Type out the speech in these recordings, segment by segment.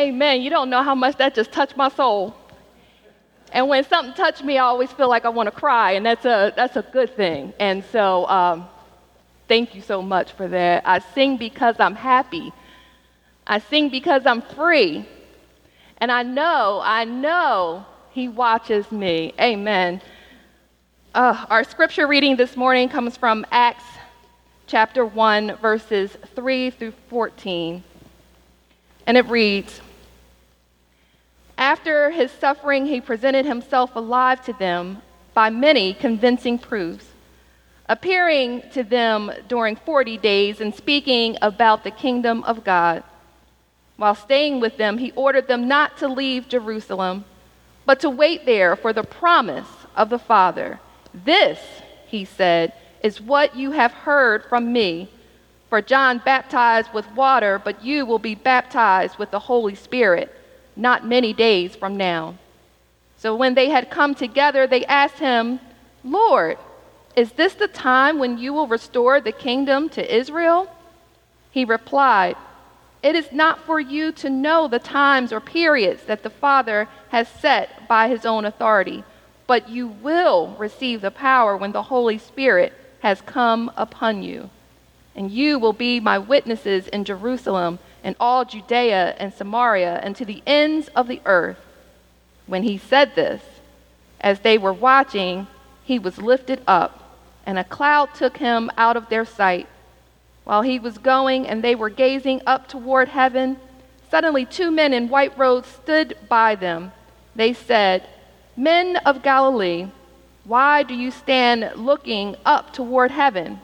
Amen. You don't know how much that just touched my soul. And when something touched me, I always feel like I want to cry, and that's a good thing. And so thank you so much for that. I sing because I'm happy. I sing because I'm free. And I know he watches me. Amen. Our scripture reading this morning comes from Acts chapter 1, verses 3 through 14. And it reads, "After his suffering, he presented himself alive to them by many convincing proofs, appearing to them during 40 days and speaking about the kingdom of God. While staying with them, he ordered them not to leave Jerusalem, but to wait there for the promise of the Father. 'This,' he said, 'is what you have heard from me. For John baptized with water, but you will be baptized with the Holy Spirit not many days from now.' So when they had come together, they asked him, 'Lord, is this the time when you will restore the kingdom to Israel?' He replied, 'It is not for you to know the times or periods that the Father has set by his own authority, but you will receive the power when the Holy Spirit has come upon you. And you will be my witnesses in Jerusalem and all Judea and Samaria and to the ends of the earth.' When he said this, as they were watching, he was lifted up, and a cloud took him out of their sight. While he was going and they were gazing up toward heaven, suddenly 2 men in white robes stood by them. They said, 'Men of Galilee, why do you stand looking up toward heaven?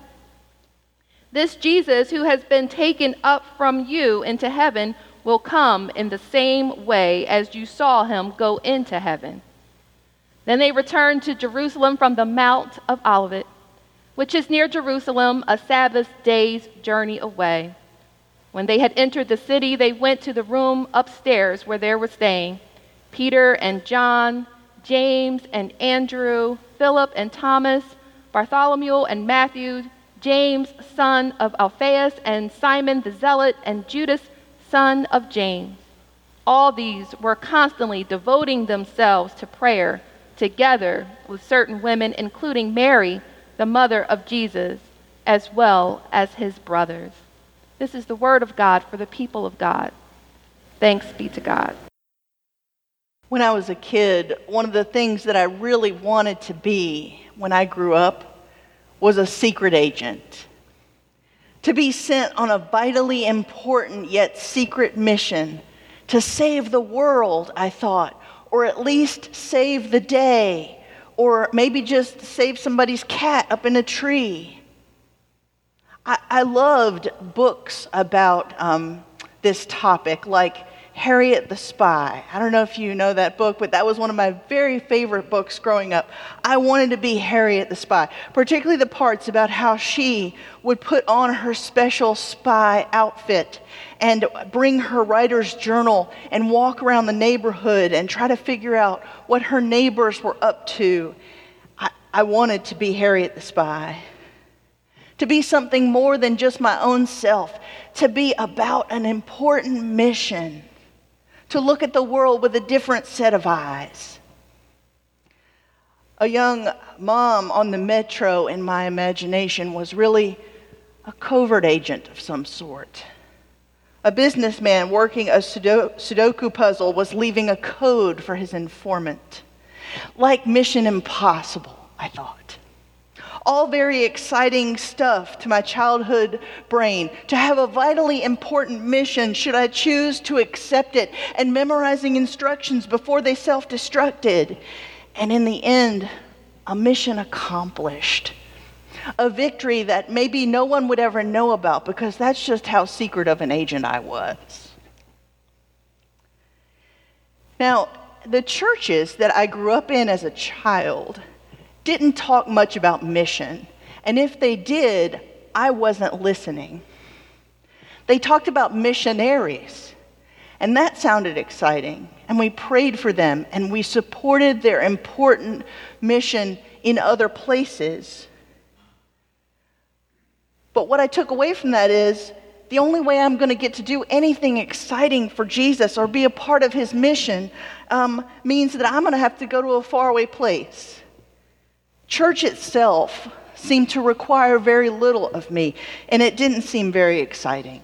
This Jesus who has been taken up from you into heaven will come in the same way as you saw him go into heaven.' Then they returned to Jerusalem from the Mount of Olivet, which is near Jerusalem, a Sabbath day's journey away. When they had entered the city, they went to the room upstairs where they were staying, Peter and John, James and Andrew, Philip and Thomas, Bartholomew and Matthew, James, son of Alphaeus, and Simon the Zealot, and Judas, son of James. All these were constantly devoting themselves to prayer, together with certain women, including Mary, the mother of Jesus, as well as his brothers." This is the word of God for the people of God. Thanks be to God. When I was a kid, one of the things that I really wanted to be when I grew up was a secret agent. To be sent on a vitally important yet secret mission to save the world, I thought, or at least save the day, or maybe just save somebody's cat up in a tree. I loved books about this topic, like Harriet the Spy. I don't know if you know that book, but that was one of my very favorite books growing up. I wanted to be Harriet the Spy, particularly the parts about how she would put on her special spy outfit and bring her writer's journal and walk around the neighborhood and try to figure out what her neighbors were up to. I wanted to be Harriet the Spy. To be something more than just my own self, to be about an important mission, to look at the world with a different set of eyes. A young mom on the metro in my imagination was really a covert agent of some sort. A businessman working a Sudoku puzzle was leaving a code for his informant. Like Mission Impossible, I thought. All very exciting stuff to my childhood brain, to have a vitally important mission should I choose to accept it, and memorizing instructions before they self-destructed. And in the end, a mission accomplished. A victory that maybe no one would ever know about, because that's just how secret of an agent I was. Now, the churches that I grew up in as a child didn't talk much about mission, and if they did, I wasn't listening. They talked about missionaries, and that sounded exciting, and we prayed for them, and we supported their important mission in other places. But what I took away from that is the only way I'm going to get to do anything exciting for Jesus or be a part of his mission means that I'm going to have to go to a faraway place. Church itself seemed to require very little of me, and it didn't seem very exciting.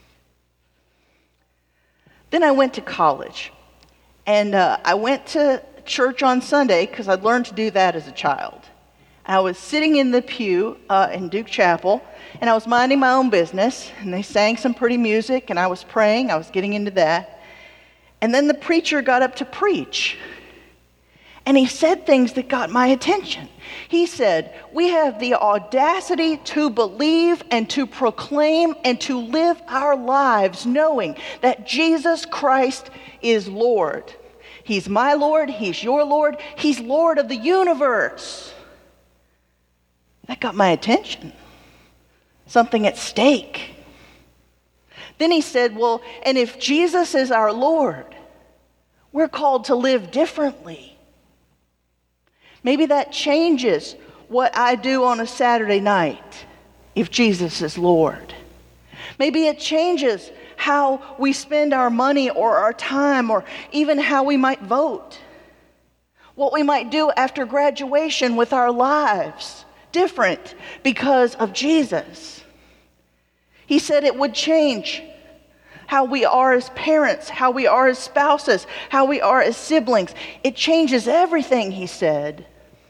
Then I went to college, and I went to church on Sunday because I'd learned to do that as a child. I was sitting in the pew in Duke Chapel, and I was minding my own business, and they sang some pretty music, and I was praying. I was getting into that. And then the preacher got up to preach, and he said things that got my attention. He said, "We have the audacity to believe and to proclaim and to live our lives knowing that Jesus Christ is Lord. He's my Lord, he's your Lord, he's Lord of the universe." That got my attention. Something at stake. Then he said, well, and if Jesus is our Lord, we're called to live differently. Maybe that changes what I do on a Saturday night if Jesus is Lord. Maybe it changes how we spend our money or our time or even how we might vote. What we might do after graduation with our lives. Different because of Jesus. He said it would change how we are as parents, how we are as spouses, how we are as siblings. It changes everything, he said.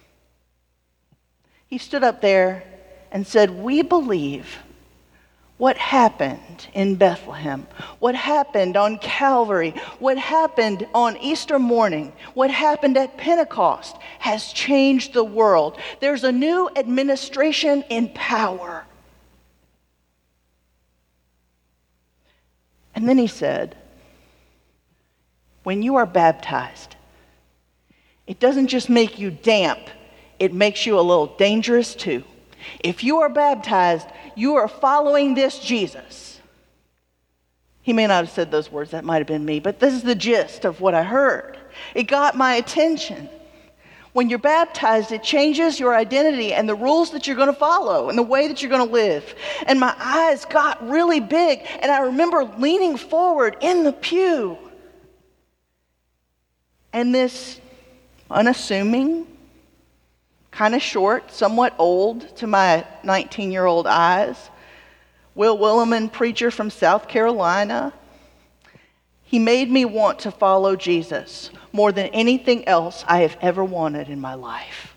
He stood up there and said, "We believe what happened in Bethlehem, what happened on Calvary, what happened on Easter morning, what happened at Pentecost has changed the world. There's a new administration in power." And then he said, when you are baptized, it doesn't just make you damp, it makes you a little dangerous too. If you are baptized, you are following this Jesus. He may not have said those words, that might have been me, but this is the gist of what I heard. It got my attention. When you're baptized, it changes your identity and the rules that you're going to follow and the way that you're going to live. And my eyes got really big, and I remember leaning forward in the pew. And this unassuming, kind of short, somewhat old to my 19-year-old eyes, Will Willimon, preacher from South Carolina, he made me want to follow Jesus more than anything else I have ever wanted in my life.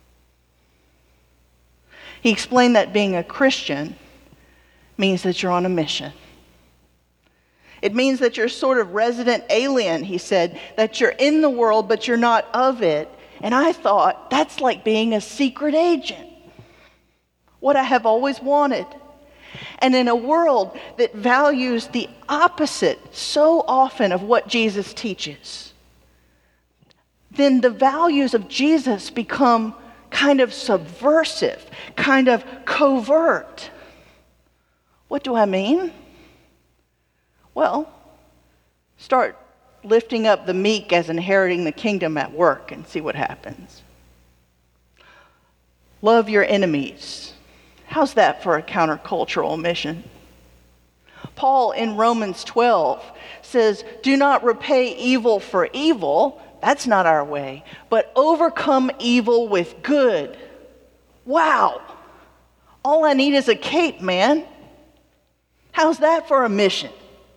He explained that being a Christian means that you're on a mission. It means that you're sort of resident alien, he said, that you're in the world but you're not of it. And I thought, that's like being a secret agent. What I have always wanted. And in a world that values the opposite so often of what Jesus teaches, then the values of Jesus become kind of subversive, kind of covert. What do I mean? Well, start lifting up the meek as inheriting the kingdom at work and see what happens. Love your enemies. How's that for a countercultural mission? Paul in Romans 12 says, "Do not repay evil for evil." That's not our way. "But overcome evil with good." Wow. All I need is a cape, man. How's that for a mission?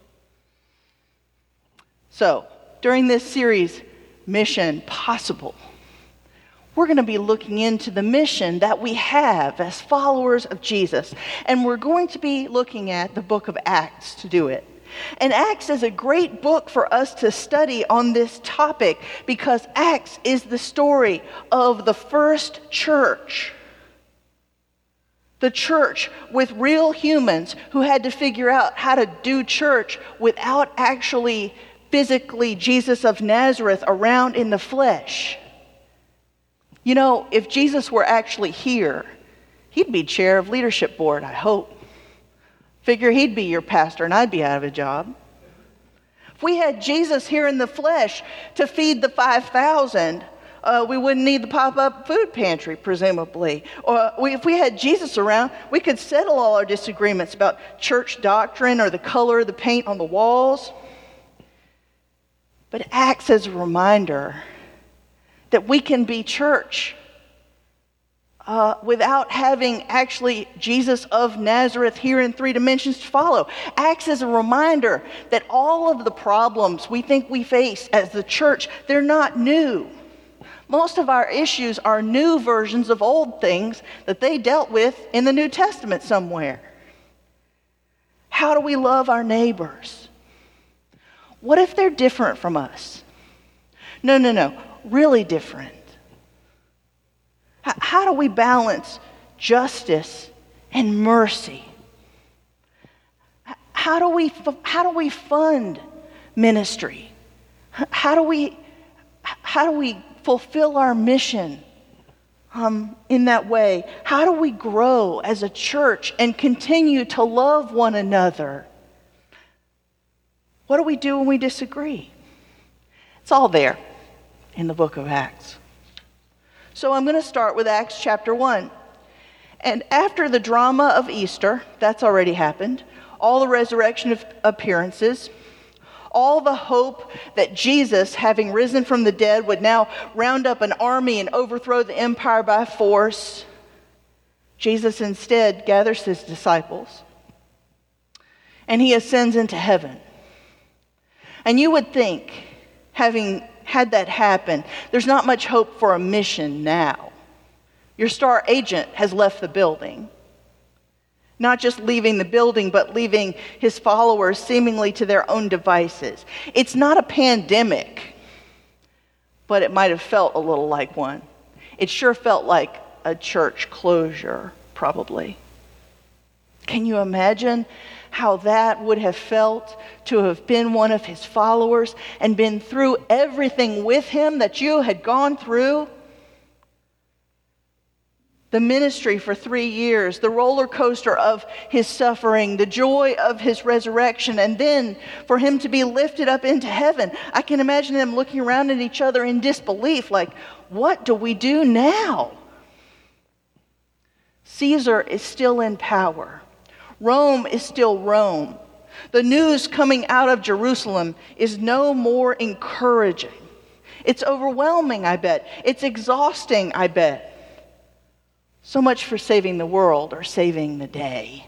So, during this series, Mission Possible, we're going to be looking into the mission that we have as followers of Jesus. And we're going to be looking at the book of Acts to do it. And Acts is a great book for us to study on this topic because Acts is the story of the first church. The church with real humans who had to figure out how to do church without actually physically Jesus of Nazareth around in the flesh. You know, if Jesus were actually here, he'd be chair of leadership board, I hope. Figure he'd be your pastor and I'd be out of a job. If we had Jesus here in the flesh to feed the 5,000, We wouldn't need the pop-up food pantry, presumably. Or if we had Jesus around, we could settle all our disagreements about church doctrine or the color of the paint on the walls. But it acts as a reminder that we can be church without having actually Jesus of Nazareth here in 3 dimensions to follow. Acts as a reminder that all of the problems we think we face as the church, they're not new. Most of our issues are new versions of old things that they dealt with in the New Testament somewhere. How do we love our neighbors? What if they're different from us? No, really different. How do we balance justice and mercy? How do we fund ministry? How do we fulfill our mission in that way? How do we grow as a church and continue to love one another? What do we do when we disagree? It's all there in the book of Acts. So I'm going to start with Acts chapter 1. And after the drama of Easter, that's already happened, all the resurrection appearances, all the hope that Jesus, having risen from the dead, would now round up an army and overthrow the empire by force, Jesus instead gathers his disciples and he ascends into heaven. And you would think, having had that happen, there's not much hope for a mission now. Your star agent has left the building. Not just leaving the building, but leaving his followers seemingly to their own devices. It's not a pandemic, but it might have felt a little like one. It sure felt like a church closure, probably. Can you imagine how that would have felt to have been one of his followers and been through everything with him that you had gone through? The ministry for 3 years, the roller coaster of his suffering, the joy of his resurrection, and then for him to be lifted up into heaven. I can imagine them looking around at each other in disbelief, like, what do we do now? Caesar is still in power. Rome is still Rome. The news coming out of Jerusalem is no more encouraging. It's overwhelming, I bet. It's exhausting, I bet. So much for saving the world or saving the day.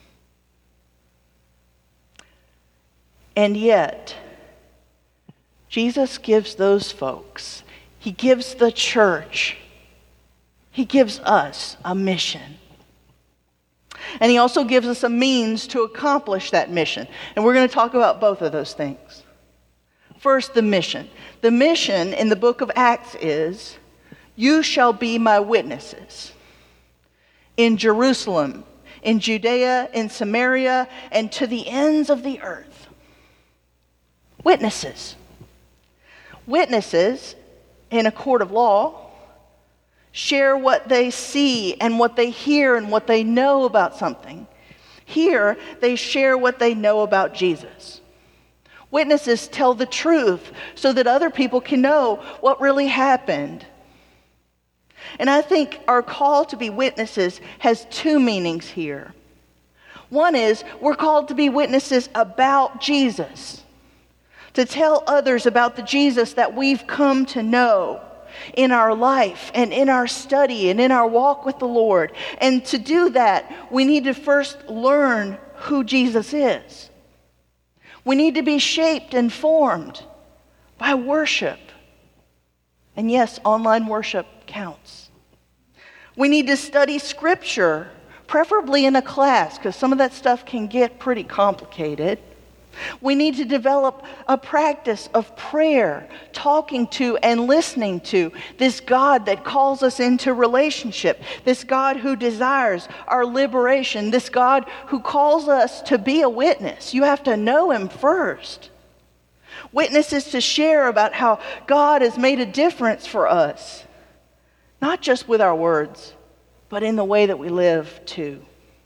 And yet, Jesus gives those folks, he gives the church, he gives us a mission. And he also gives us a means to accomplish that mission. And we're going to talk about both of those things. First, the mission. The mission in the book of Acts is, you shall be my witnesses in Jerusalem, in Judea, in Samaria, and to the ends of the earth. Witnesses. Witnesses in a court of law share what they see and what they hear and what they know about something. Here, they share what they know about Jesus. Witnesses tell the truth so that other people can know what really happened. And I think our call to be witnesses has 2 meanings here. One is, we're called to be witnesses about Jesus, to tell others about the Jesus that we've come to know in our life and in our study and in our walk with the Lord. And to do that, we need to first learn who Jesus is. We need to be shaped and formed by worship. And yes, online worship counts. We need to study Scripture, preferably in a class, because some of that stuff can get pretty complicated. We need to develop a practice of prayer, talking to and listening to this God that calls us into relationship, this God who desires our liberation, this God who calls us to be a witness. You have to know him first. Witnesses to share about how God has made a difference for us, not just with our words, but in the way that we live too.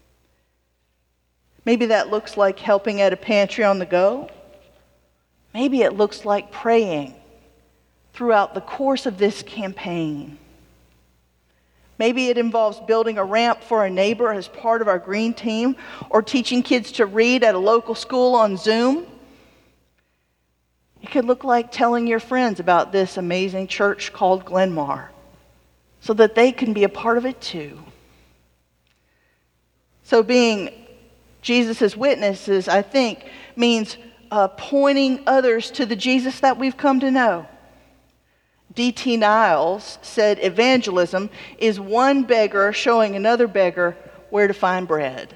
Maybe that looks like helping at a pantry on the go. Maybe it looks like praying throughout the course of this campaign. Maybe it involves building a ramp for a neighbor as part of our green team, or teaching kids to read at a local school on Zoom. It could look like telling your friends about this amazing church called Glenmar, so that they can be a part of it too. So being Jesus' witnesses, I think, means pointing others to the Jesus that we've come to know. D.T. Niles said evangelism is one beggar showing another beggar where to find bread.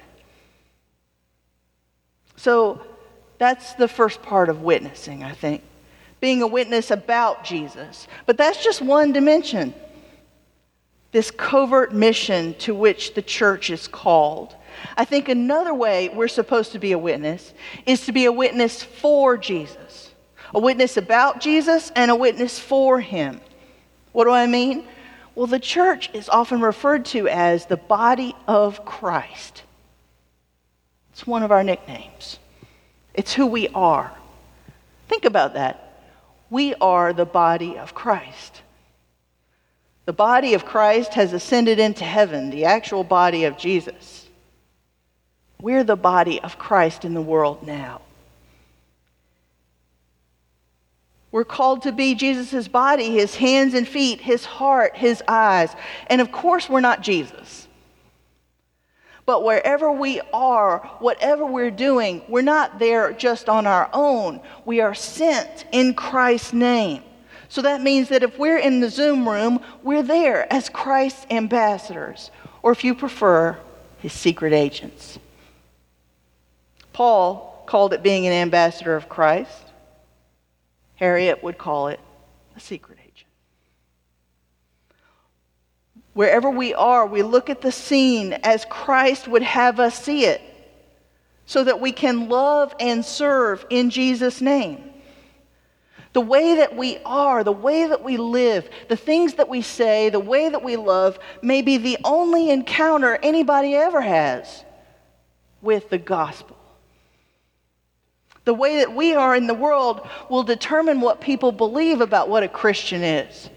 So that's the first part of witnessing, I think. Being a witness about Jesus. But that's just one dimension. This covert mission to which the church is called. I think another way we're supposed to be a witness is to be a witness for Jesus. A witness about Jesus and a witness for him. What do I mean? Well, the church is often referred to as the body of Christ. It's one of our nicknames. It's who we are. Think about that. We are the body of Christ. The body of Christ has ascended into heaven, the actual body of Jesus. We're the body of Christ in the world now. We're called to be Jesus' body, his hands and feet, his heart, his eyes. And of course, we're not Jesus. But wherever we are, whatever we're doing, we're not there just on our own. We are sent in Christ's name. So that means that if we're in the Zoom room, we're there as Christ's ambassadors, or if you prefer, his secret agents. Paul called it being an ambassador of Christ. Harriet would call it a secret agent. Wherever we are, we look at the scene as Christ would have us see it, so that we can love and serve in Jesus' name. The way that we are, the way that we live, the things that we say, the way that we love may be the only encounter anybody ever has with the gospel. The way that we are in the world will determine what people believe about what a Christian is.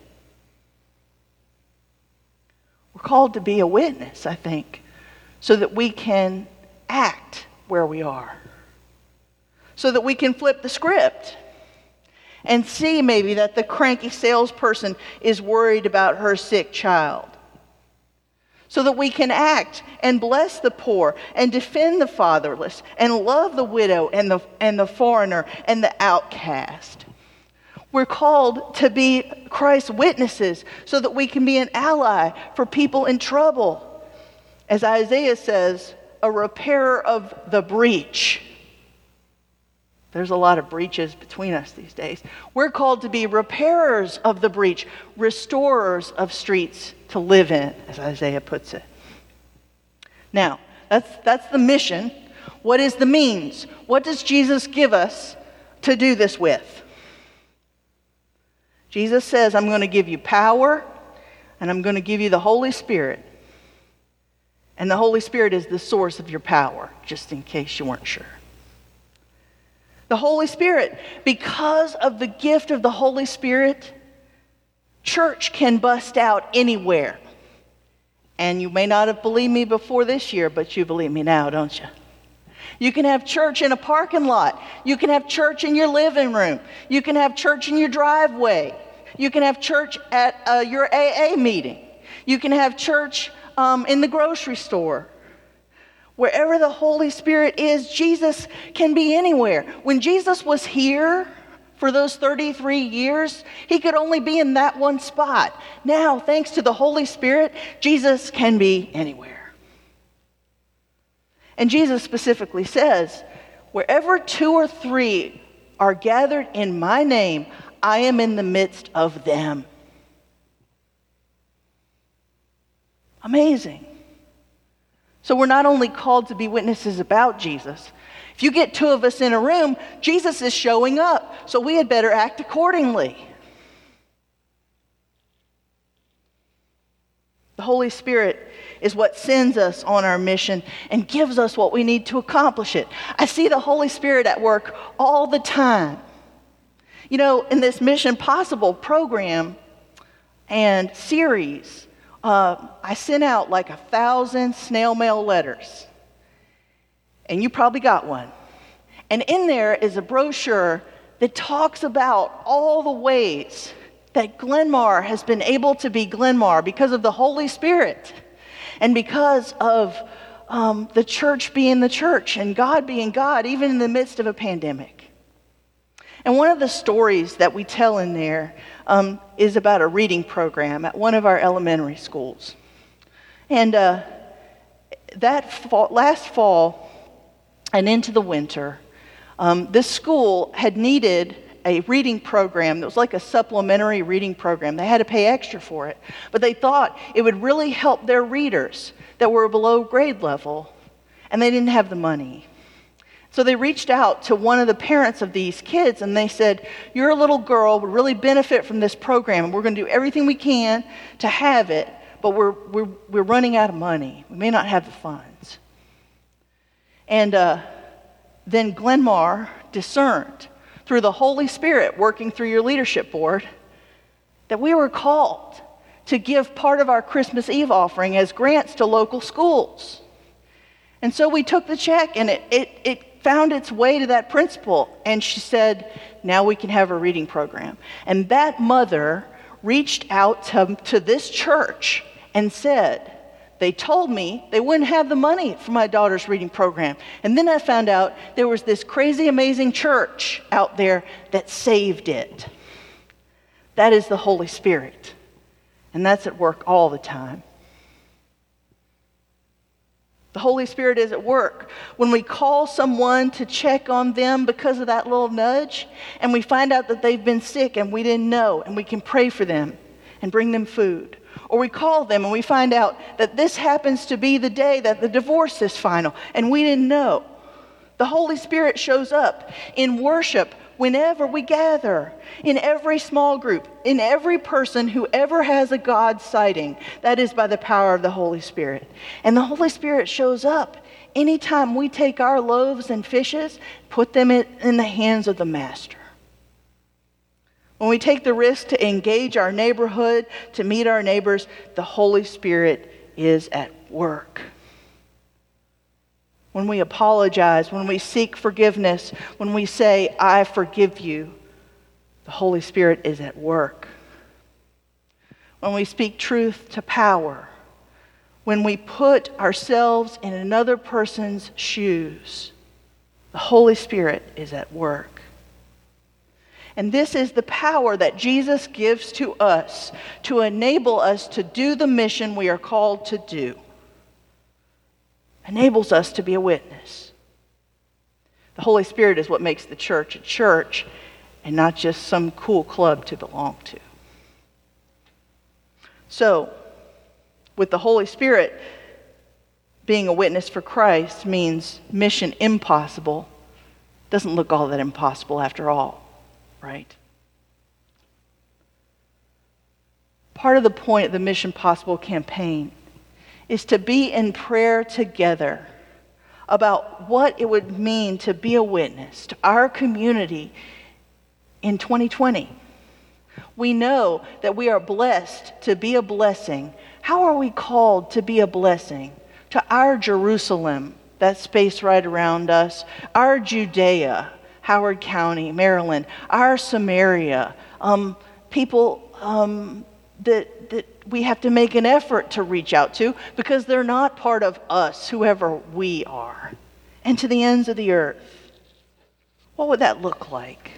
We're called to be a witness, I think, so that we can act where we are. So that we can flip the script and see maybe that the cranky salesperson is worried about her sick child. So that we can act and bless the poor and defend the fatherless and love the widow and the foreigner and the outcast. We're called to be Christ's witnesses so that we can be an ally for people in trouble. As Isaiah says, a repairer of the breach. There's a lot of breaches between us these days. We're called to be repairers of the breach, restorers of streets to live in, as Isaiah puts it. Now, that's the mission. What is the means? What does Jesus give us to do this with? Jesus says, I'm going to give you power, and I'm going to give you the Holy Spirit. And the Holy Spirit is the source of your power, just in case you weren't sure. The Holy Spirit, because of the gift of the Holy Spirit, church can bust out anywhere. And you may not have believed me before this year, but you believe me now, don't you? You can have church in a parking lot. You can have church in your living room. You can have church in your driveway. You can have church at your AA meeting. You can have church in the grocery store. Wherever the Holy Spirit is, Jesus can be anywhere. When Jesus was here for those 33 years, he could only be in that one spot. Now, thanks to the Holy Spirit, Jesus can be anywhere. And Jesus specifically says, wherever 2 or 3 are gathered in my name, I am in the midst of them. Amazing. So we're not only called to be witnesses about Jesus. If you get 2 of us in a room, Jesus is showing up. So we had better act accordingly. The Holy Spirit is what sends us on our mission and gives us what we need to accomplish it. I see the Holy Spirit at work all the time, You know, in this Mission Possible program and series, I sent out like 1,000 snail mail letters. And you probably got one. And in there is a brochure that talks about all the ways that Glenmar has been able to be Glenmar because of the Holy Spirit and because of the church being the church and God being God, even in the midst of a pandemic. And one of the stories that we tell in there is about a reading program at one of our elementary schools. And last fall and into the winter, this school had needed a reading program that was like a supplementary reading program. They had to pay extra for it, but they thought it would really help their readers that were below grade level, and they didn't have the money. So they reached out to one of the parents of these kids, and they said, your little girl would really benefit from this program, and we're going to do everything we can to have it, but we're running out of money. We may not have the funds. And then Glenmar discerned through the Holy Spirit working through your leadership board that we were called to give part of our Christmas Eve offering as grants to local schools. And so we took the check, and it found its way to that principal, and she said, now we can have a reading program. And that mother reached out to this church and said, they told me they wouldn't have the money for my daughter's reading program. And then I found out there was this crazy, amazing church out there that saved it. That is the Holy Spirit. And that's at work all the time. The Holy Spirit is at work when we call someone to check on them because of that little nudge, and we find out that they've been sick and we didn't know, and we can pray for them and bring them food. Or we call them and we find out that this happens to be the day that the divorce is final, and we didn't know. The Holy Spirit shows up in worship whenever we gather, in every small group, in every person who ever has a God sighting. That is by the power of the Holy Spirit. And the Holy Spirit shows up anytime we take our loaves and fishes, put them in the hands of the Master. When we take the risk to engage our neighborhood, to meet our neighbors, the Holy Spirit is at work. When we apologize, when we seek forgiveness, when we say, I forgive you, the Holy Spirit is at work. When we speak truth to power, when we put ourselves in another person's shoes, the Holy Spirit is at work. And this is the power that Jesus gives to us to enable us to do the mission we are called to do. Enables us to be a witness. The Holy Spirit is what makes the church a church and not just some cool club to belong to. So, with the Holy Spirit, being a witness for Christ means mission impossible. Doesn't look all that impossible after all, right? Part of the point of the Mission Possible campaign is to be in prayer together about what it would mean to be a witness to our community in 2020. We know that we are blessed to be a blessing. How are we called to be a blessing to our Jerusalem, that space right around us, our Judea, Howard County, Maryland, our Samaria, people that we have to make an effort to reach out to because they're not part of us, whoever we are, and to the ends of the earth? What would that look like?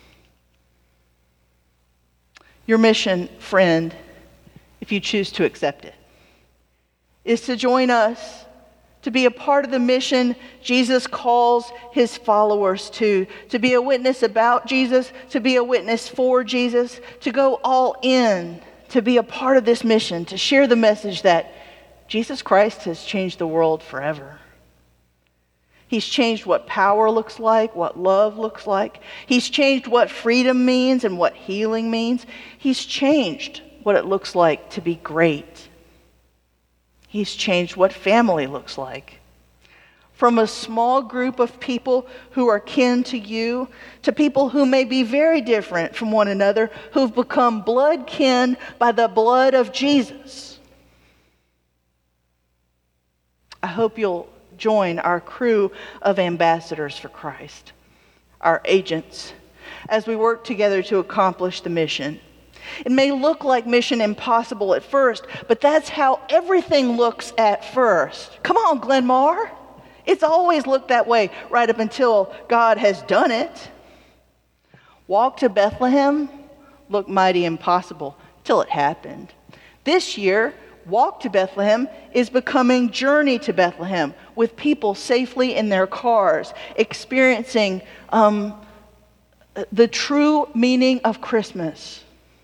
Your mission, friend, if you choose to accept it, is to join us, to be a part of the mission Jesus calls his followers to be a witness about Jesus, to be a witness for Jesus, to go all in, to be a part of this mission, to share the message that Jesus Christ has changed the world forever. He's changed what power looks like, what love looks like. He's changed what freedom means and what healing means. He's changed what it looks like to be great. He's changed what family looks like. from a small group of people who are kin to you, to people who may be very different from one another, who've become blood kin by the blood of Jesus. I hope you'll join our crew of ambassadors for Christ, our agents, as we work together to accomplish the mission. It may look like mission impossible at first, but that's how everything looks at first. Come on, Glenmar. It's always looked that way right up until God has done it. Walk to Bethlehem looked mighty impossible till it happened. This year, Walk to Bethlehem is becoming Journey to Bethlehem, with people safely in their cars, experiencing the true meaning of Christmas.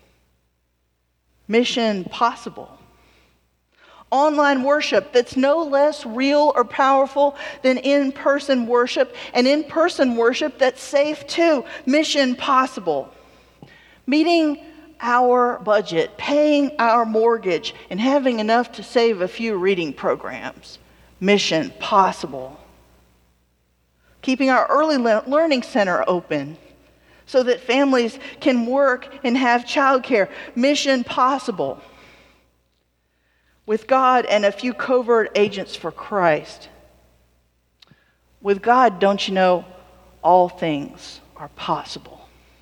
Mission possible. Online worship that's no less real or powerful than in-person worship, and in-person worship that's safe too. Mission possible. Meeting our budget, paying our mortgage, and having enough to save a few reading programs. Mission possible. Keeping our early learning center open so that families can work and have childcare. Mission possible. With God and a few covert agents for Christ. With God, don't you know, all things are possible.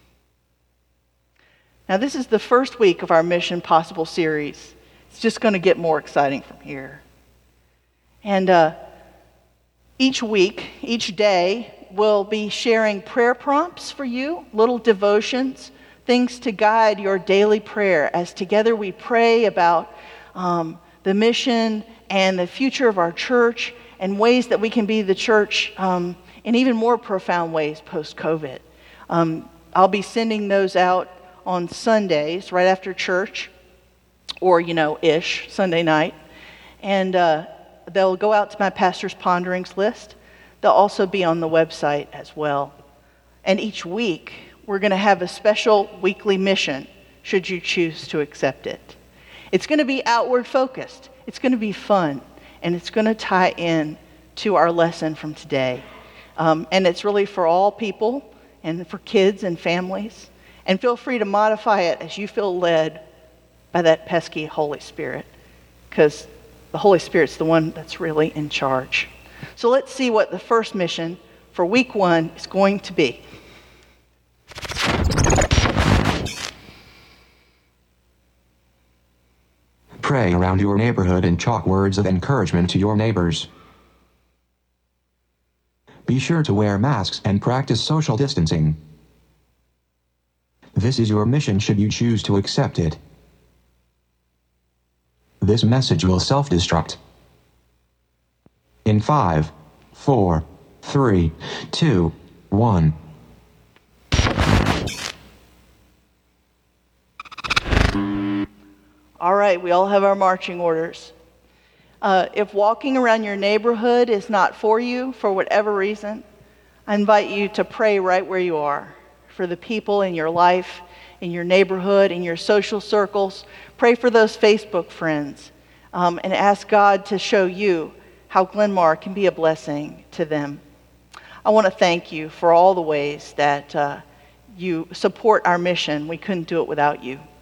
Now, this is the first week of our Mission Possible series. It's just going to get more exciting from here. And each week, each day, we'll be sharing prayer prompts for you, little devotions, things to guide your daily prayer as together we pray about the mission and the future of our church and ways that we can be the church in even more profound ways post-COVID. I'll be sending those out on Sundays right after church, or, Sunday night. And they'll go out to my pastor's ponderings list. They'll also be on the website as well. And each week, we're going to have a special weekly mission, should you choose to accept it. It's going to be outward focused. It's going to be fun. And it's going to tie in to our lesson from today. And it's really for all people and for kids and families. And feel free to modify it as you feel led by that pesky Holy Spirit, because the Holy Spirit's the one that's really in charge. So let's see what the first mission for week 1 is going to be. Pray around your neighborhood and chalk words of encouragement to your neighbors. Be sure to wear masks and practice social distancing. This is your mission should you choose to accept it. This message will self-destruct. In 5, 4, 3, 2, 1. All right, we all have our marching orders. If walking around your neighborhood is not for you, for whatever reason, I invite you to pray right where you are for the people in your life, in your neighborhood, in your social circles. Pray for those Facebook friends and ask God to show you how Glenmar can be a blessing to them. I want to thank you for all the ways that you support our mission. We couldn't do it without you.